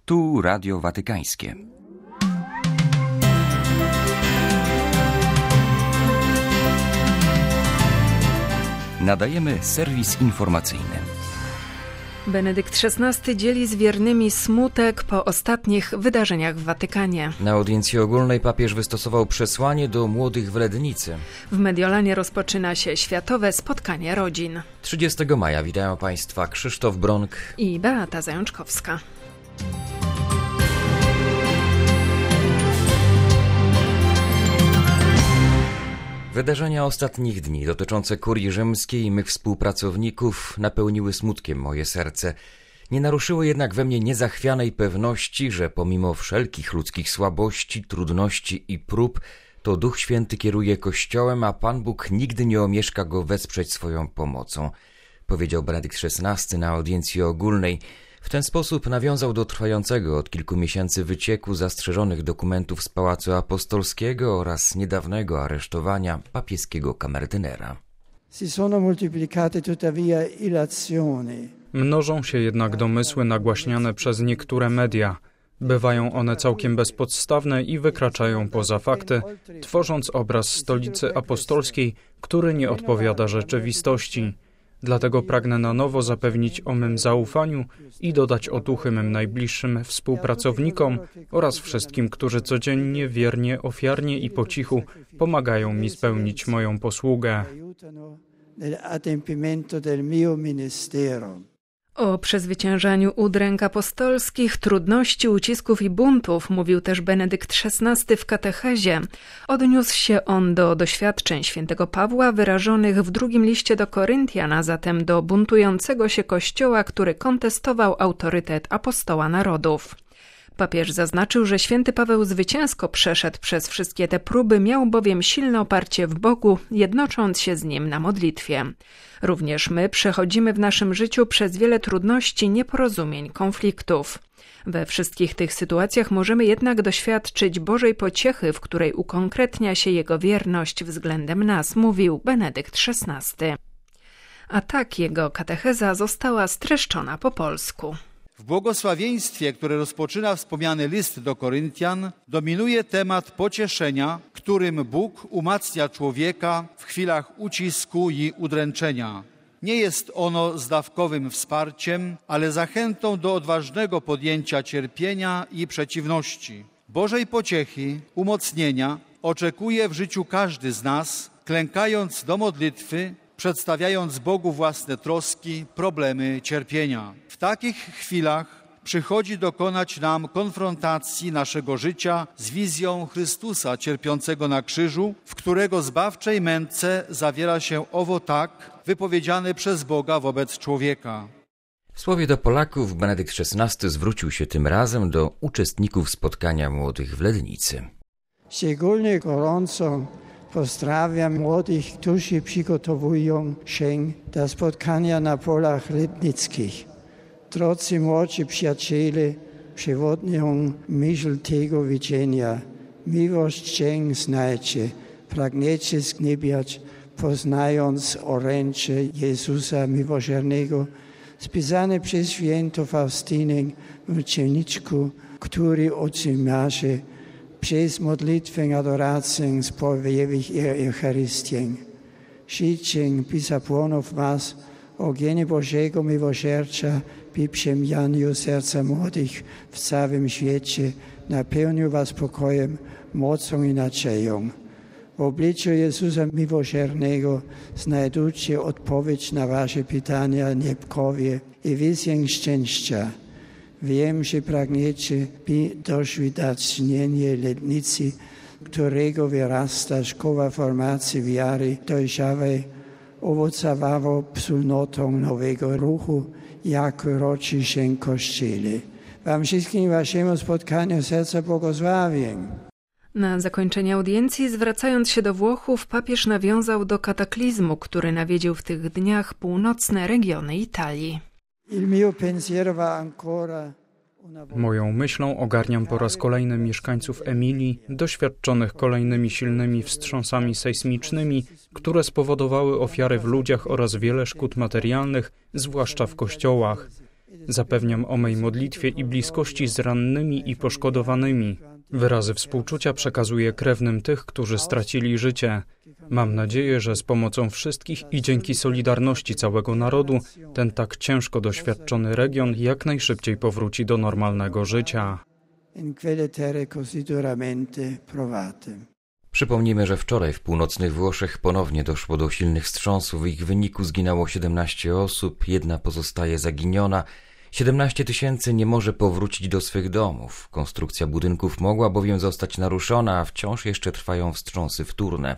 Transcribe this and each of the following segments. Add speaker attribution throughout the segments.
Speaker 1: Tu Radio Watykańskie. Nadajemy serwis informacyjny.
Speaker 2: Benedykt XVI dzieli z wiernymi smutek po ostatnich wydarzeniach w Watykanie.
Speaker 3: Na audiencji ogólnej papież wystosował przesłanie do młodych w Lednicy.
Speaker 2: W Mediolanie rozpoczyna się Światowe Spotkanie Rodzin.
Speaker 3: 30 maja witają Państwa Krzysztof Bronk
Speaker 2: i Beata Zajączkowska.
Speaker 3: Wydarzenia ostatnich dni dotyczące kurii rzymskiej i mych współpracowników napełniły smutkiem moje serce. Nie naruszyły jednak we mnie niezachwianej pewności, że pomimo wszelkich ludzkich słabości, trudności i prób, to Duch Święty kieruje Kościołem, a Pan Bóg nigdy nie omieszka go wesprzeć swoją pomocą, powiedział Benedykt XVI na audiencji ogólnej. W ten sposób nawiązał do trwającego od kilku miesięcy wycieku zastrzeżonych dokumentów z Pałacu Apostolskiego oraz niedawnego aresztowania papieskiego kamerdynera.
Speaker 4: Mnożą się jednak domysły nagłaśniane przez niektóre media. Bywają one całkiem bezpodstawne i wykraczają poza fakty, tworząc obraz stolicy apostolskiej, który nie odpowiada rzeczywistości. Dlatego pragnę na nowo zapewnić o mym zaufaniu i dodać otuchy mym najbliższym współpracownikom oraz wszystkim, którzy codziennie, wiernie, ofiarnie i po cichu pomagają mi spełnić moją posługę.
Speaker 2: O przezwyciężaniu udręk apostolskich, trudności, ucisków i buntów mówił też Benedykt XVI w katechezie. Odniósł się on do doświadczeń świętego Pawła wyrażonych w drugim liście do Koryntian, a zatem do buntującego się Kościoła, który kontestował autorytet apostoła narodów. Papież zaznaczył, że święty Paweł zwycięsko przeszedł przez wszystkie te próby, miał bowiem silne oparcie w Bogu, jednocząc się z Nim na modlitwie. Również my przechodzimy w naszym życiu przez wiele trudności, nieporozumień, konfliktów. We wszystkich tych sytuacjach możemy jednak doświadczyć Bożej pociechy, w której ukonkretnia się Jego wierność względem nas, mówił Benedykt XVI. A tak jego katecheza została streszczona po polsku.
Speaker 5: W błogosławieństwie, które rozpoczyna wspomniany list do Koryntian, dominuje temat pocieszenia, którym Bóg umacnia człowieka w chwilach ucisku i udręczenia. Nie jest ono zdawkowym wsparciem, ale zachętą do odważnego podjęcia cierpienia i przeciwności. Bożej pociechy, umocnienia oczekuje w życiu każdy z nas, klękając do modlitwy, przedstawiając Bogu własne troski, problemy, cierpienia. W takich chwilach przychodzi dokonać nam konfrontacji naszego życia z wizją Chrystusa cierpiącego na krzyżu, w którego zbawczej męce zawiera się owo tak, wypowiedziane przez Boga wobec człowieka.
Speaker 3: W słowie do Polaków Benedykt XVI zwrócił się tym razem do uczestników spotkania młodych w Lednicy.
Speaker 6: Szczególnie gorąco pozdrawiam młodych, którzy przygotowują się do spotkania na polach lednickich. Drodzy młodzi przyjaciele, przewodnią myśl tego widzenia. Miłość cię znajdzie, pragniecie zgniebiać, poznając oręcze Jezusa Miłosiernego, spisane przez świętą Faustynę w dzienniczku, który otrzymacie przez modlitwę, adorację spowiedzi i Eucharystię. Życzę, by zapłonął was ogień Bożego miłosierdzia, by przemienił serca młodych w całym świecie, napełnił was pokojem, mocą i nadzieją. W obliczu Jezusa Miłosiernego znajdujcie odpowiedź na wasze pytania niepkowie i wizję szczęścia. Wiem, że pragniecie, by doświadczyć Lednicy, którego wyrasta szkoła formacji wiary dojrzałej, owocowało wspólnotą nowego ruchu, jako rodzi się Kościele. Wam wszystkim waszemu spotkaniu serca błogosławię.
Speaker 2: Na zakończenie audiencji, zwracając się do Włochów, papież nawiązał do kataklizmu, który nawiedził w tych dniach północne regiony Italii.
Speaker 4: Moją myślą ogarniam po raz kolejny mieszkańców Emilii, doświadczonych kolejnymi silnymi wstrząsami sejsmicznymi, które spowodowały ofiary w ludziach oraz wiele szkód materialnych, zwłaszcza w kościołach. Zapewniam o mej modlitwie i bliskości z rannymi i poszkodowanymi. Wyrazy współczucia przekazuję krewnym tych, którzy stracili życie. Mam nadzieję, że z pomocą wszystkich i dzięki solidarności całego narodu ten tak ciężko doświadczony region jak najszybciej powróci do normalnego życia.
Speaker 3: Przypomnijmy, że wczoraj w północnych Włoszech ponownie doszło do silnych wstrząsów. W ich wyniku zginęło 17 osób, 1 pozostaje zaginiona. 17 000 nie może powrócić do swych domów. Konstrukcja budynków mogła bowiem zostać naruszona, a wciąż jeszcze trwają wstrząsy wtórne.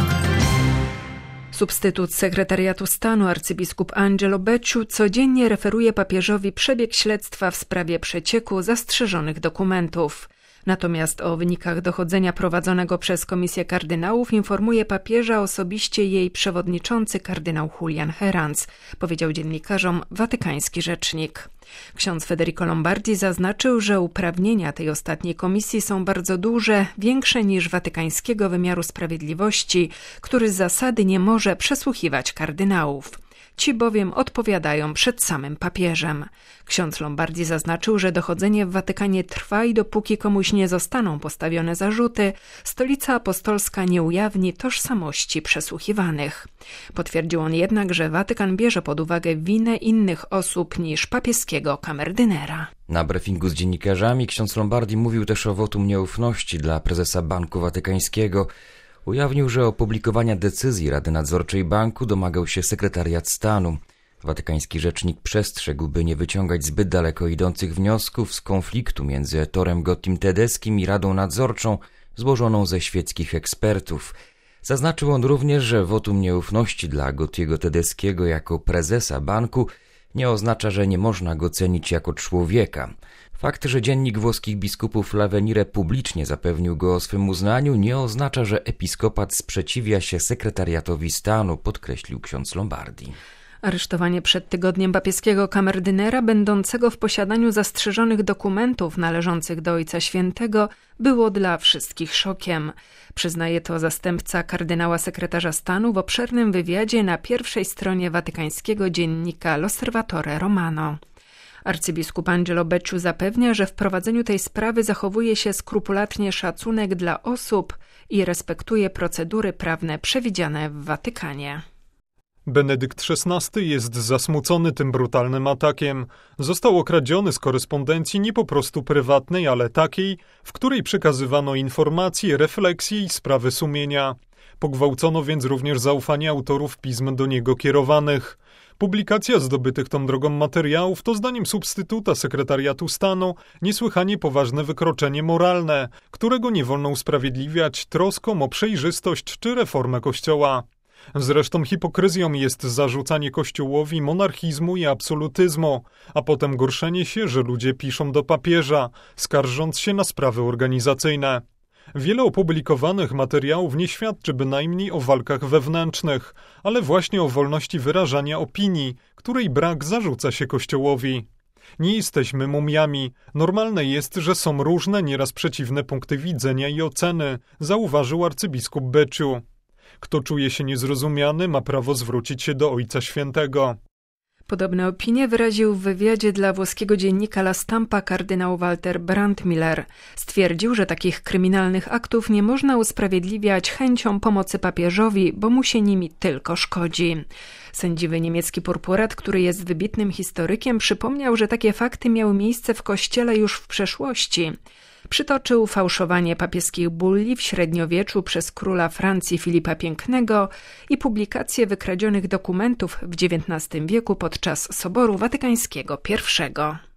Speaker 2: Substytut sekretariatu stanu arcybiskup Angelo Becciu codziennie referuje papieżowi przebieg śledztwa w sprawie przecieku zastrzeżonych dokumentów. Natomiast o wynikach dochodzenia prowadzonego przez Komisję Kardynałów informuje papieża osobiście jej przewodniczący kardynał Julian Herranz, powiedział dziennikarzom watykański rzecznik. Ksiądz Federico Lombardi zaznaczył, że uprawnienia tej ostatniej komisji są bardzo duże, większe niż watykańskiego wymiaru sprawiedliwości, który z zasady nie może przesłuchiwać kardynałów. Ci bowiem odpowiadają przed samym papieżem. Ksiądz Lombardi zaznaczył, że dochodzenie w Watykanie trwa i dopóki komuś nie zostaną postawione zarzuty, Stolica Apostolska nie ujawni tożsamości przesłuchiwanych. Potwierdził on jednak, że Watykan bierze pod uwagę winę innych osób niż papieskiego kamerdynera.
Speaker 3: Na briefingu z dziennikarzami ksiądz Lombardi mówił też o wotum nieufności dla prezesa Banku Watykańskiego. Ujawnił, że opublikowania decyzji Rady Nadzorczej Banku domagał się sekretariat stanu. Watykański rzecznik przestrzegł, by nie wyciągać zbyt daleko idących wniosków z konfliktu między Ettorem Gottim Tedeskim i Radą Nadzorczą złożoną ze świeckich ekspertów. Zaznaczył on również, że wotum nieufności dla Gottiego Tedeskiego jako prezesa banku nie oznacza, że nie można go cenić jako człowieka. Fakt, że dziennik włoskich biskupów L'Avvenire publicznie zapewnił go o swym uznaniu, nie oznacza, że episkopat sprzeciwia się sekretariatowi stanu, podkreślił ksiądz Lombardi.
Speaker 2: Aresztowanie przed tygodniem papieskiego kamerdynera będącego w posiadaniu zastrzeżonych dokumentów należących do Ojca Świętego było dla wszystkich szokiem. Przyznaje to zastępca kardynała sekretarza stanu w obszernym wywiadzie na pierwszej stronie watykańskiego dziennika L'Osservatore Romano. Arcybiskup Angelo Becciu zapewnia, że w prowadzeniu tej sprawy zachowuje się skrupulatnie szacunek dla osób i respektuje procedury prawne przewidziane w Watykanie.
Speaker 7: Benedykt XVI jest zasmucony tym brutalnym atakiem. Został okradziony z korespondencji nie po prostu prywatnej, ale takiej, w której przekazywano informacje, refleksje i sprawy sumienia. Pogwałcono więc również zaufanie autorów pism do niego kierowanych. Publikacja zdobytych tą drogą materiałów to zdaniem substytuta sekretariatu stanu niesłychanie poważne wykroczenie moralne, którego nie wolno usprawiedliwiać troską o przejrzystość czy reformę Kościoła. Zresztą hipokryzją jest zarzucanie Kościołowi monarchizmu i absolutyzmu, a potem gorszenie się, że ludzie piszą do papieża, skarżąc się na sprawy organizacyjne. Wiele opublikowanych materiałów nie świadczy bynajmniej o walkach wewnętrznych, ale właśnie o wolności wyrażania opinii, której brak zarzuca się Kościołowi. Nie jesteśmy mumiami. Normalne jest, że są różne, nieraz przeciwne punkty widzenia i oceny, zauważył arcybiskup Becciu. Kto czuje się niezrozumiany, ma prawo zwrócić się do Ojca Świętego.
Speaker 2: Podobne opinie wyraził w wywiadzie dla włoskiego dziennika La Stampa kardynał Walter Brandmiller. Stwierdził, że takich kryminalnych aktów nie można usprawiedliwiać chęcią pomocy papieżowi, bo mu się nimi tylko szkodzi. Sędziwy niemiecki purpurat, który jest wybitnym historykiem, przypomniał, że takie fakty miały miejsce w Kościele już w przeszłości. Przytoczył fałszowanie papieskich bulli w średniowieczu przez króla Francji Filipa Pięknego i publikację wykradzionych dokumentów w XIX wieku podczas Soboru Watykańskiego I.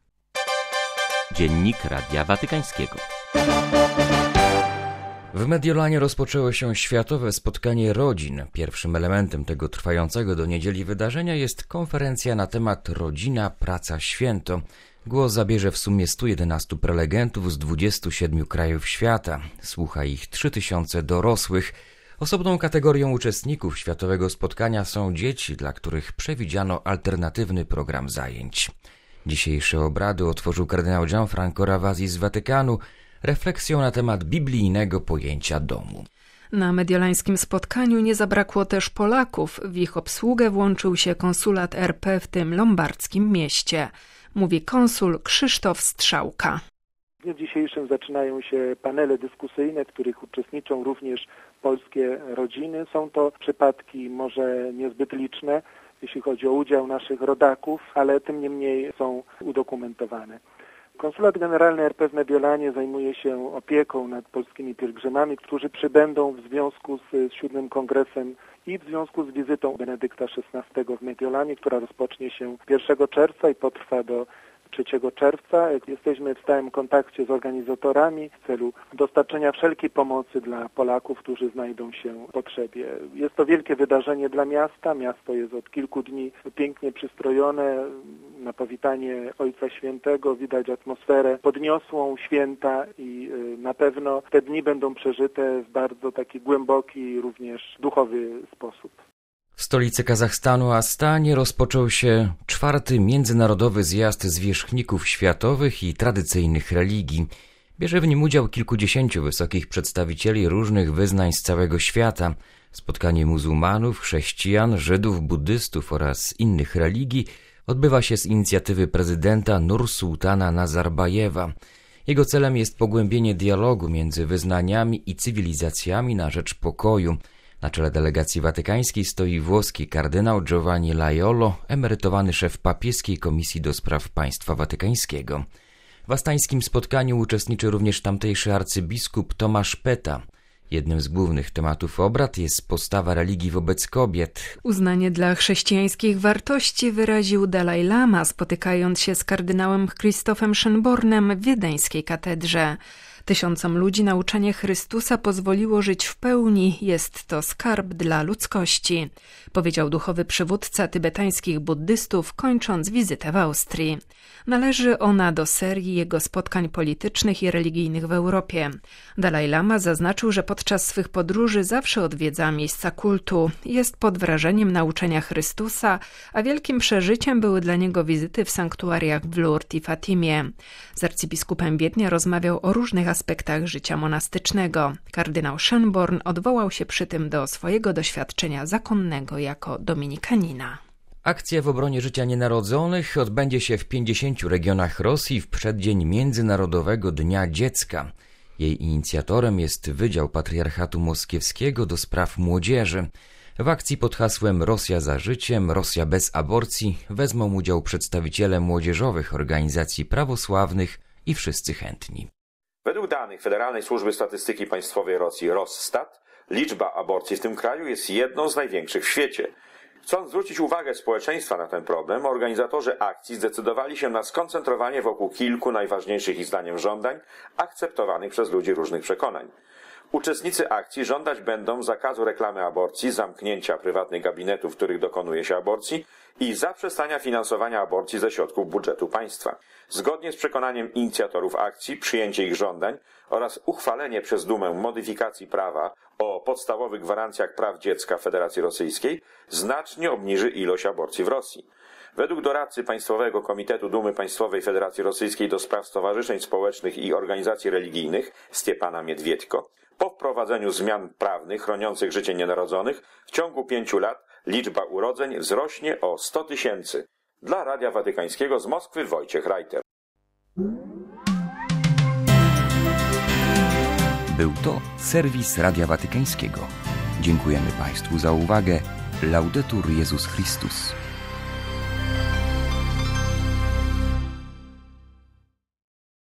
Speaker 1: Dziennik Radia Watykańskiego.
Speaker 3: W Mediolanie rozpoczęło się Światowe Spotkanie Rodzin. Pierwszym elementem tego trwającego do niedzieli wydarzenia jest konferencja na temat Rodzina, praca, święto. Głos zabierze w sumie 111 prelegentów z 27 krajów świata. Słucha ich 3000 dorosłych. Osobną kategorią uczestników Światowego Spotkania są dzieci, dla których przewidziano alternatywny program zajęć. Dzisiejsze obrady otworzył kardynał Gianfranco Ravasi z Watykanu refleksją na temat biblijnego pojęcia domu.
Speaker 2: Na mediolańskim spotkaniu nie zabrakło też Polaków. W ich obsługę włączył się konsulat RP w tym lombardzkim mieście. mówi konsul Krzysztof Strzałka.
Speaker 8: W dniu dzisiejszym zaczynają się panele dyskusyjne, w których uczestniczą również polskie rodziny. Są to przypadki może niezbyt liczne, jeśli chodzi o udział naszych rodaków, ale tym niemniej są udokumentowane. Konsulat Generalny RP w Mediolanie zajmuje się opieką nad polskimi pielgrzymami, którzy przybędą w związku z 7. Kongresem i w związku z wizytą Benedykta XVI w Mediolanie, która rozpocznie się 1 czerwca i potrwa do 3 czerwca. Jesteśmy w stałym kontakcie z organizatorami w celu dostarczenia wszelkiej pomocy dla Polaków, którzy znajdą się w potrzebie. Jest to wielkie wydarzenie dla miasta. Miasto jest od kilku dni pięknie przystrojone na powitanie Ojca Świętego. Widać atmosferę podniosłą święta i na pewno te dni będą przeżyte w bardzo taki głęboki, również duchowy sposób.
Speaker 3: W stolicy Kazachstanu Astanie rozpoczął się 4. Międzynarodowy Zjazd Zwierzchników Światowych i Tradycyjnych Religii. Bierze w nim udział kilkudziesięciu wysokich przedstawicieli różnych wyznań z całego świata. Spotkanie muzułmanów, chrześcijan, Żydów, buddystów oraz innych religii odbywa się z inicjatywy prezydenta Nursultana Nazarbajewa. Jego celem jest pogłębienie dialogu między wyznaniami i cywilizacjami na rzecz pokoju. Na czele delegacji watykańskiej stoi włoski kardynał Giovanni Laiolo, emerytowany szef papieskiej Komisji do Spraw Państwa Watykańskiego. W astańskim spotkaniu uczestniczy również tamtejszy arcybiskup Tomasz Peta. Jednym z głównych tematów obrad jest postawa religii wobec kobiet.
Speaker 2: Uznanie dla chrześcijańskich wartości wyraził Dalaj Lama, spotykając się z kardynałem Krzysztofem Schönbornem w wiedeńskiej katedrze. Tysiącom ludzi nauczanie Chrystusa pozwoliło żyć w pełni, jest to skarb dla ludzkości, powiedział duchowy przywódca tybetańskich buddystów, kończąc wizytę w Austrii. Należy ona do serii jego spotkań politycznych i religijnych w Europie. Dalaj Lama zaznaczył, że podczas swych podróży zawsze odwiedza miejsca kultu. Jest pod wrażeniem nauczania Chrystusa, a wielkim przeżyciem były dla niego wizyty w sanktuariach w Lourdes i Fatimie. Z arcybiskupem Wiednia rozmawiał o różnych aspektach życia monastycznego. Kardynał Schönborn odwołał się przy tym do swojego doświadczenia zakonnego jako dominikanina.
Speaker 3: Akcja w obronie życia nienarodzonych odbędzie się w 50 regionach Rosji w przeddzień Międzynarodowego Dnia Dziecka. Jej inicjatorem jest Wydział Patriarchatu Moskiewskiego do spraw młodzieży. W akcji pod hasłem Rosja za życiem, Rosja bez aborcji wezmą udział przedstawiciele młodzieżowych organizacji prawosławnych i wszyscy chętni.
Speaker 9: Według danych Federalnej Służby Statystyki Państwowej Rosji Rosstat, liczba aborcji w tym kraju jest jedną z największych w świecie. Chcąc zwrócić uwagę społeczeństwa na ten problem, organizatorzy akcji zdecydowali się na skoncentrowanie wokół kilku najważniejszych ich zdaniem żądań, akceptowanych przez ludzi różnych przekonań. Uczestnicy akcji żądać będą zakazu reklamy aborcji, zamknięcia prywatnych gabinetów, w których dokonuje się aborcji i zaprzestania finansowania aborcji ze środków budżetu państwa. Zgodnie z przekonaniem inicjatorów akcji, przyjęcie ich żądań oraz uchwalenie przez Dumę modyfikacji prawa o podstawowych gwarancjach praw dziecka w Federacji Rosyjskiej znacznie obniży ilość aborcji w Rosji. Według doradcy Państwowego Komitetu Dumy Państwowej Federacji Rosyjskiej do spraw stowarzyszeń społecznych i organizacji religijnych Stepana Miedwiedko, po wprowadzeniu zmian prawnych chroniących życie nienarodzonych w ciągu 5 lat liczba urodzeń wzrośnie o 100 000. Dla Radia Watykańskiego z Moskwy Wojciech Reiter.
Speaker 1: Był to serwis Radia Watykańskiego. Dziękujemy Państwu za uwagę. Laudetur Jezus Chrystus.